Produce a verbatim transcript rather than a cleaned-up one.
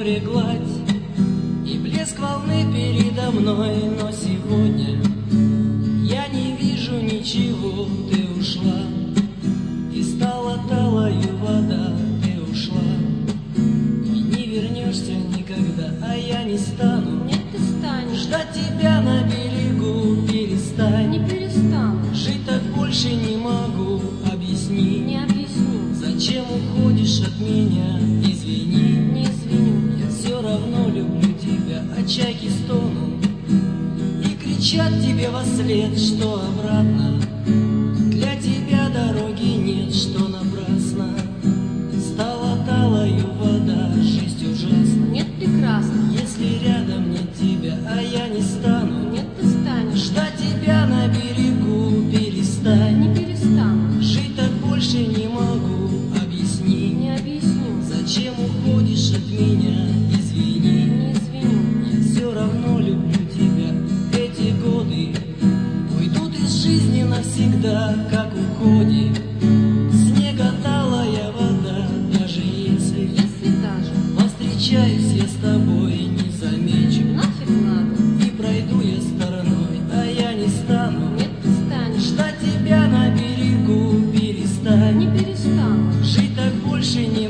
море гладь и блеск волны передо мной, но сегодня я не вижу ничего. Ты ушла, и стала талою вода. Ты ушла, и не вернешься никогда, а я не стану. Нет, ты станешь. Ждать тебя на берегу, перестань. Не перестану. Жить так больше не могу, объясни. Не объясню. Зачем уходишь от меня? Извини. Не извиню. Я все равно люблю тебя, а чайки стонут и кричат тебе во след, что обратно для тебя дороги нет, что напрасно стала талою вода. Жизнь ужасна. Нет, прекрасно. Если рядом нет тебя, а я не стану. Нет, ты станешь. Ждать тебя на берегу, перестань. Не перестану. Жить так больше не могу, объясни. Не объясню. Зачем уходишь от меня? Извини. Не извиню. Я все равно люблю тебя. Эти годы уйдут из жизни навсегда, как уходит снега талая вода. Даже если Если даже повстречаюсь я с тобой, не замечу, нафиг надо. и пройду я стороной, а я не стану. Нет, ты станешь. Ждать тебя на берегу, перестань. Не перестану. Жить так больше не